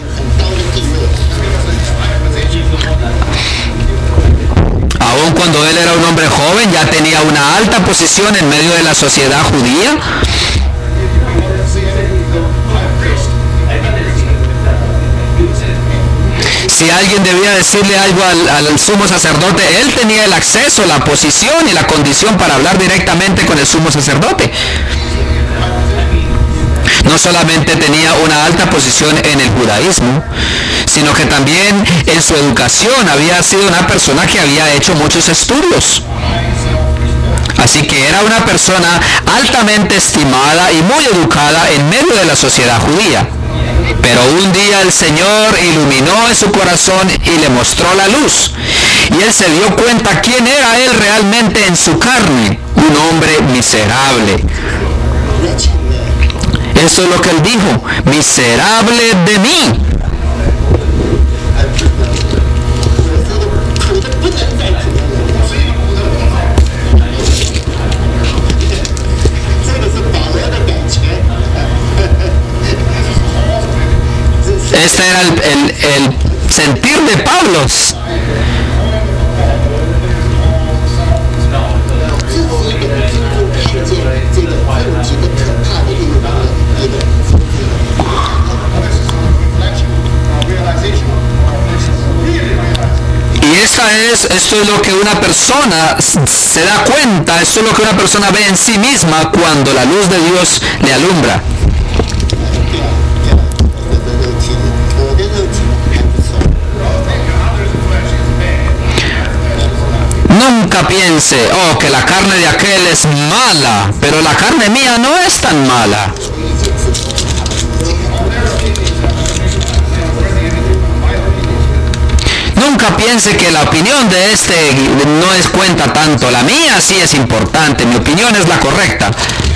Aun cuando él era un hombre joven, ya tenía una alta posición en medio de la sociedad judía. Si alguien debía decirle algo al, al sumo sacerdote, él tenía el acceso, la posición y la condición para hablar directamente con el sumo sacerdote. No solamente tenía una alta posición en el judaísmo, sino que también en su educación había sido una persona que había hecho muchos estudios. Así que era una persona altamente estimada y muy educada en medio de la sociedad judía. Pero un día el Señor iluminó en su corazón y le mostró la luz. Y él se dio cuenta quién era él realmente en su carne, un hombre miserable. Eso es lo que él dijo, miserable de mí. Este era el, el, el sentir de Pablo. Y Esta es, esto es lo que una persona se da cuenta, esto es lo que una persona ve en sí misma cuando la luz de Dios le alumbra. Nunca piense, oh, que la carne de aquel es mala, pero la carne mía no es tan mala. Nunca piense que la opinión de este no es cuenta tanto. La mía sí es importante, mi opinión es la correcta.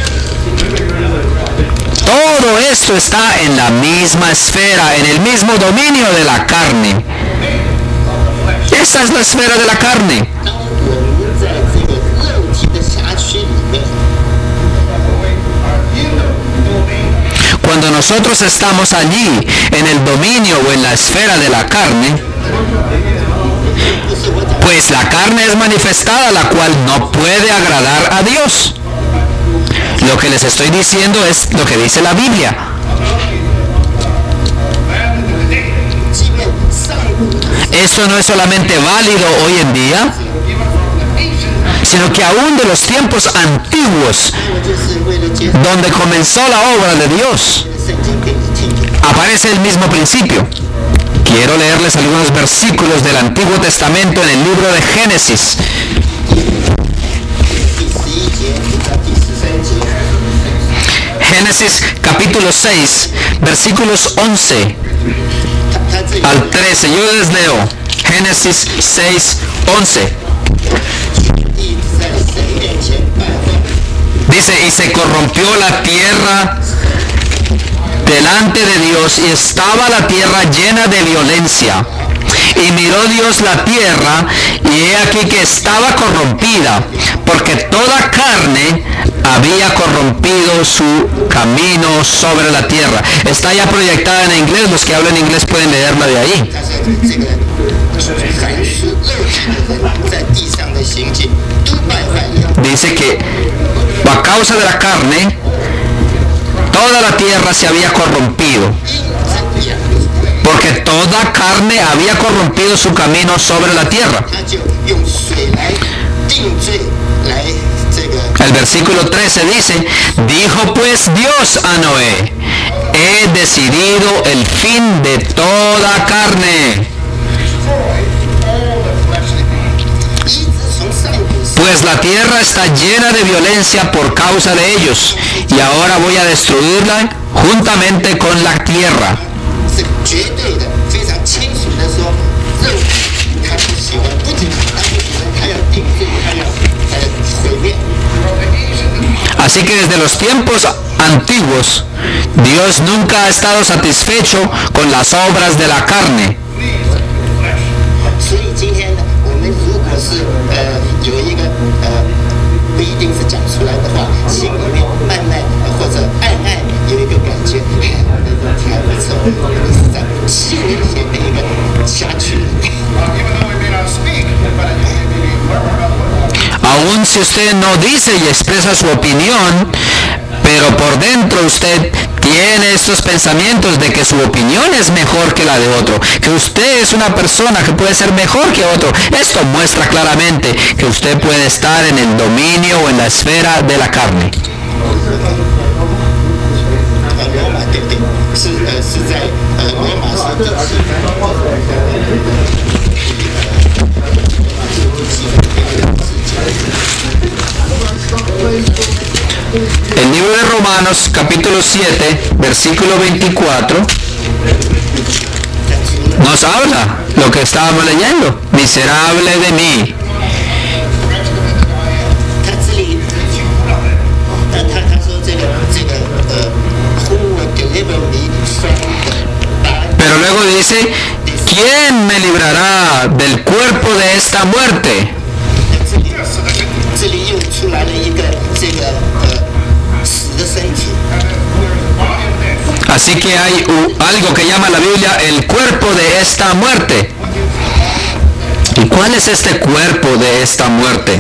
Todo esto está en la misma esfera, en el mismo dominio de la carne. Esa es la esfera de la carne. Cuando nosotros estamos allí, en el dominio o en la esfera de la carne, pues la carne es manifestada, la cual no puede agradar a Dios. Lo que les estoy diciendo es lo que dice la Biblia. Esto no es solamente válido hoy en día, sino que aún de los tiempos antiguos, donde comenzó la obra de Dios, aparece el mismo principio. Quiero leerles algunos versículos del Antiguo Testamento en el libro de Génesis. Génesis capítulo seis, versículos once al trece. Yo les leo Génesis seis, once. Dice, y se corrompió la tierra delante de Dios, y estaba la tierra llena de violencia. Y miró Dios la tierra, y he aquí que estaba corrompida, porque toda carne había corrompido su camino sobre la tierra. Está ya proyectada en inglés, los que hablan inglés pueden leerla de ahí. Dice que a causa de la carne, toda la tierra se había corrompido, porque toda carne había corrompido su camino sobre la tierra. El versículo trece dice, dijo pues Dios a Noé, he decidido el fin de toda carne, pues la tierra está llena de violencia por causa de ellos, y ahora voy a destruirla juntamente con la tierra. Así que desde los tiempos antiguos, Dios nunca ha estado satisfecho con las obras de la carne. Aún si usted no dice y expresa su opinión, pero por dentro usted tiene estos pensamientos de que su opinión es mejor que la de otro, que usted es una persona que puede ser mejor que otro, esto muestra claramente que usted puede estar en el dominio o en la esfera de la carne. El libro de Romanos capítulo siete, versículo veinticuatro, nos habla lo que estábamos leyendo. Miserable de mí. Pero luego dice, ¿quién me librará del cuerpo de esta muerte? Así que hay uh, algo que llama la Biblia el cuerpo de esta muerte. ¿Y cuál es este cuerpo de esta muerte?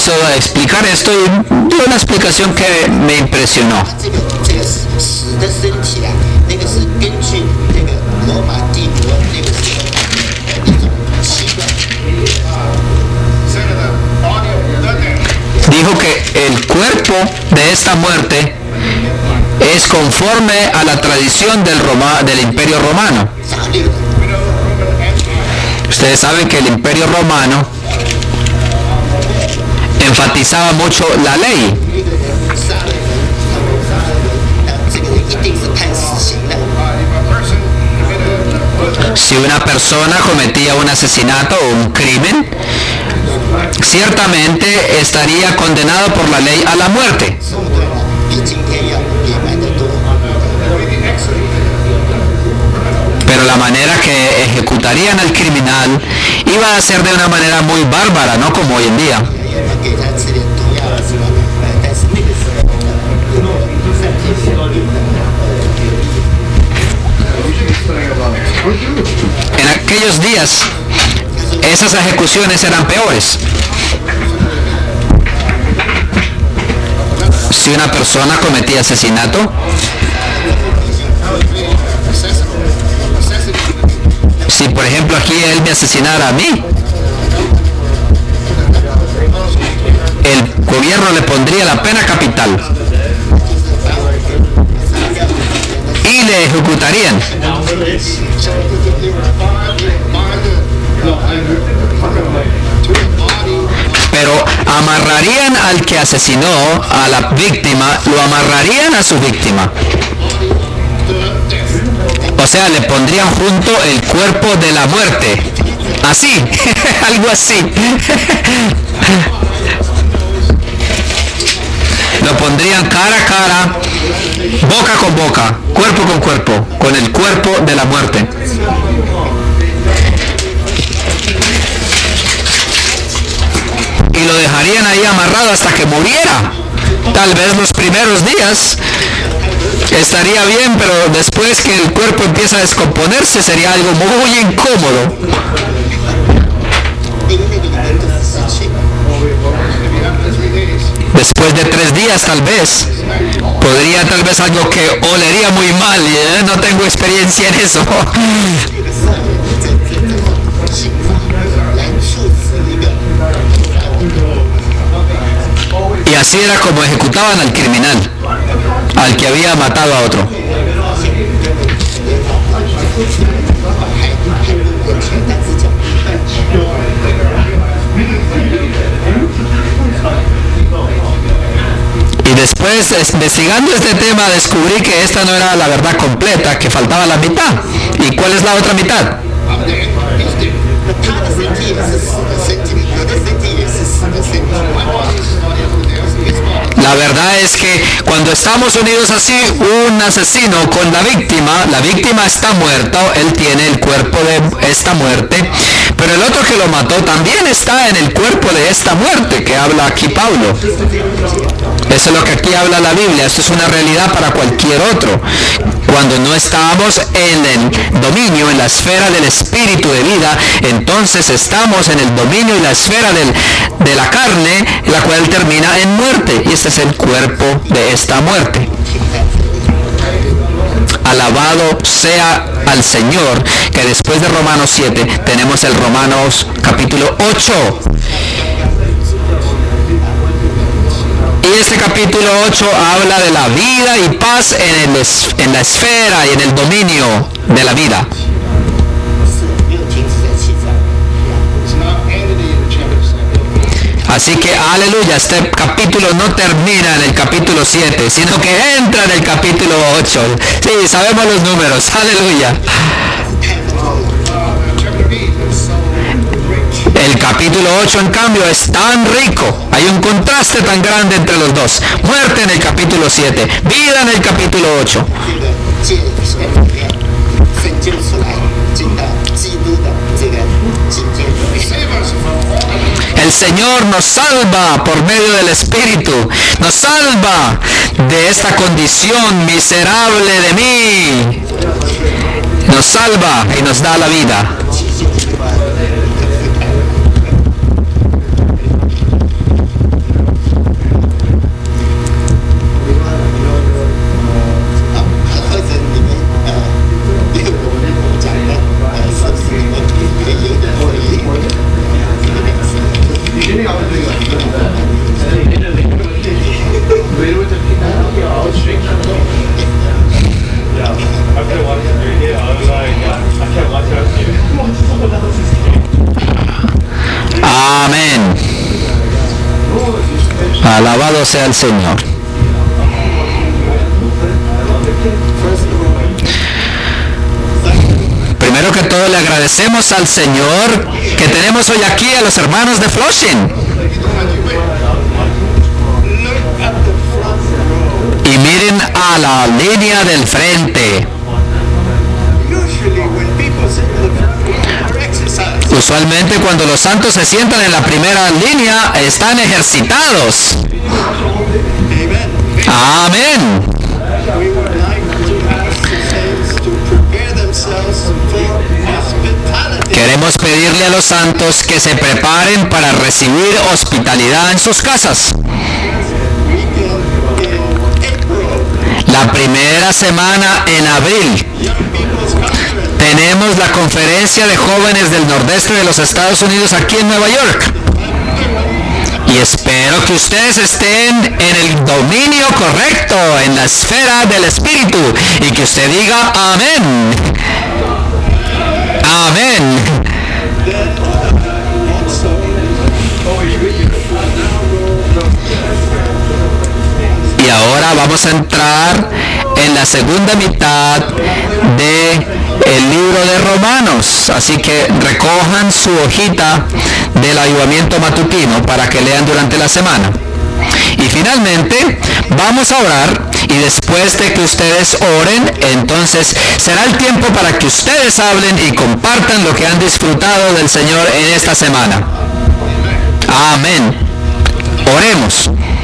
quiso explicar esto y dio una explicación que me impresionó. 这个这个死死的身体啊，那个是根据那个罗马帝国那个时候的一种习惯。 Dijo que el cuerpo de esta muerte es conforme a la tradición del, Roma, del Imperio Romano. Ustedes saben que el Imperio Romano enfatizaba mucho la ley. Si una persona cometía un asesinato o un crimen, ciertamente estaría condenado por la ley a la muerte. Pero la manera que ejecutarían al criminal iba a ser de una manera muy bárbara, no como hoy en día. En aquellos días, esas ejecuciones eran peores. Si una persona cometía asesinato, si por ejemplo aquí él me asesinara a mí, el gobierno le pondría la pena capital y le ejecutarían. Pero amarrarían al que asesinó a la víctima, lo amarrarían a su víctima. O sea, le pondrían junto el cuerpo de la muerte. Así, algo así. Lo pondrían cara a cara, boca con boca, cuerpo con cuerpo, con el cuerpo de la muerte. Y lo dejarían ahí amarrado hasta que muriera. Tal vez los primeros días estaría bien, pero después que el cuerpo empieza a descomponerse sería algo muy incómodo. Después de tres días tal vez, podría tal vez algo que olería muy mal, ¿eh? No tengo experiencia en eso. Y así era como ejecutaban al criminal, al que había matado a otro. Y después, investigando este tema, descubrí que esta no era la verdad completa, que faltaba la mitad. ¿Y cuál es la otra mitad? La verdad es que cuando estamos unidos así, un asesino con la víctima, la víctima está muerta, él tiene el cuerpo de esta muerte, pero el otro que lo mató también está en el cuerpo de esta muerte que habla aquí Pablo. Eso es lo que aquí habla la Biblia, esto es una realidad para cualquier otro. Cuando no estamos en el dominio, en la esfera del espíritu de vida, entonces estamos en el dominio y la esfera del, de la carne, la cual termina en muerte. Y este es el cuerpo de esta muerte. Alabado sea al Señor, que después de Romanos siete tenemos el Romanos capítulo ocho. Y este capítulo ocho habla de la vida y paz en, el, en la esfera y en el dominio de la vida. Así que, aleluya, este capítulo no termina en el capítulo siete, sino que entra en el capítulo ocho. Sí, sabemos los números, aleluya. El capítulo ocho, en cambio, es tan rico. Hay un contraste tan grande entre los dos. Muerte en el capítulo siete, vida en el capítulo ocho. El Señor nos salva por medio del Espíritu. Nos salva de esta condición miserable de mí. Nos salva y nos da la vida. Alabado sea el Señor. Primero que todo le agradecemos al Señor que tenemos hoy aquí a los hermanos de Flushing. Y miren a la línea del frente. Usualmente cuando los santos se sientan en la primera línea están ejercitados. Amén. Queremos pedirle a los santos que se preparen para recibir hospitalidad en sus casas. La primera semana en abril tenemos la conferencia de jóvenes del nordeste de los Estados Unidos aquí en Nueva York. Y espero que ustedes estén en el dominio correcto, en la esfera del Espíritu, y que usted diga amén. Amén. Y ahora vamos a entrar en la segunda mitad de el libro de Romanos, así que recojan su hojita del avivamiento matutino para que lean durante la semana. Y finalmente vamos a orar, y después de que ustedes oren, entonces será el tiempo para que ustedes hablen y compartan lo que han disfrutado del Señor en esta semana. Amén. Oremos.